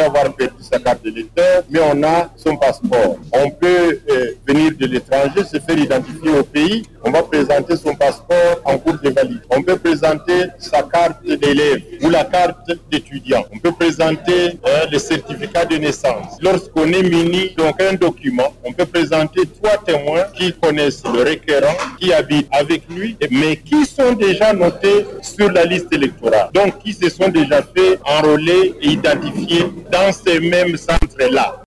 avoir perdu sa carte d'électeur, mais on a son passeport. On peut venir de l'étranger, se faire identifier au pays, on va présenter son passeport en cours de valide. On peut présenter sa carte d'élève ou la carte d'étudiant. On peut présenter le certificat de naissance. Lorsqu'on est muni d'aucun document, on peut présenter 3 témoins qui connaissent le requérant, qui habitent avec lui, mais qui sont déjà notés sur la liste électorale. Donc, qui se sont déjà fait enrôler et identifier dans ces mêmes centres-là.